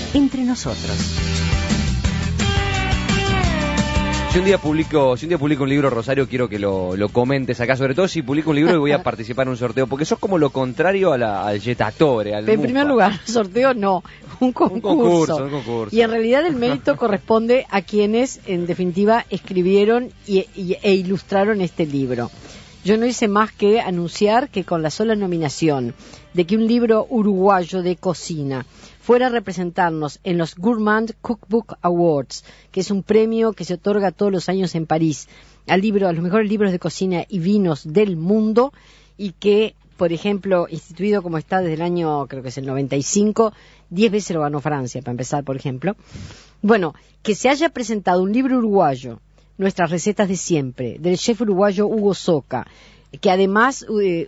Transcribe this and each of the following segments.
entre nosotros. Si un día publico un libro, Rosario, quiero que lo comentes acá, sobre todo si publico un libro y voy a participar en un sorteo, porque sos como lo contrario al Jettatore, al En Mufa. primer lugar, sorteo no, un concurso. Un concurso. Y en realidad el mérito corresponde a quienes, en definitiva, escribieron e ilustraron este libro. Yo no hice más que anunciar que con la sola nominación de que un libro uruguayo de cocina fuera a representarnos en los Gourmand Cookbook Awards, que es un premio que se otorga todos los años en París a los mejores libros de cocina y vinos del mundo, y que, por ejemplo, instituido como está desde el año, creo que es el 95, 10 veces lo ganó Francia, para empezar, por ejemplo. Bueno, que se haya presentado un libro uruguayo, Nuestras recetas de siempre, del chef uruguayo Hugo Soca, que además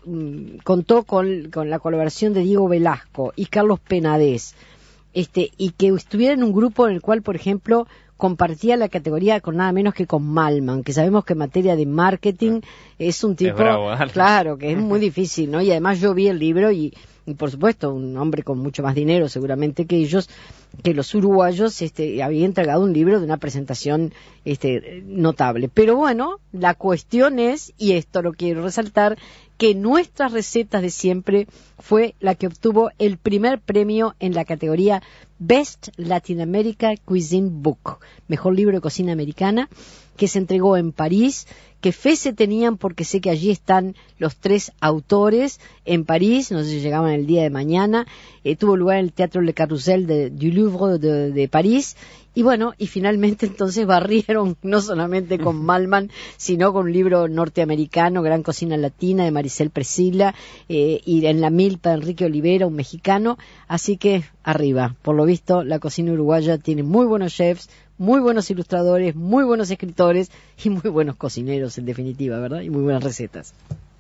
contó con la colaboración de Diego Velasco y Carlos Penadez, y que estuviera en un grupo en el cual, por ejemplo, compartía la categoría con nada menos que con Malman, que sabemos que en materia de marketing es un tipo, claro, que es muy difícil, ¿no? Y además yo vi el libro y por supuesto, un hombre con mucho más dinero seguramente que ellos, que los uruguayos, había entregado un libro de una presentación notable. Pero bueno, la cuestión es, y esto lo quiero resaltar, que Nuestras recetas de siempre fue la que obtuvo el primer premio en la categoría Best Latin America Cuisine Book, mejor libro de cocina americana, que se entregó en París. Que fe se tenían, porque sé que allí están los tres autores en París, no sé si llegaban el día de mañana. Tuvo lugar en el Teatro Le Carrousel du Louvre de París. Y bueno, y finalmente entonces barrieron no solamente con Malman, sino con un libro norteamericano, Gran Cocina Latina, de Maricel Presila, y en la milpa de Enrique Olivera, un mexicano. Así que arriba, por lo visto, la cocina uruguaya tiene muy buenos chefs, muy buenos ilustradores, muy buenos escritores y muy buenos cocineros, en definitiva, ¿verdad? Y muy buenas recetas.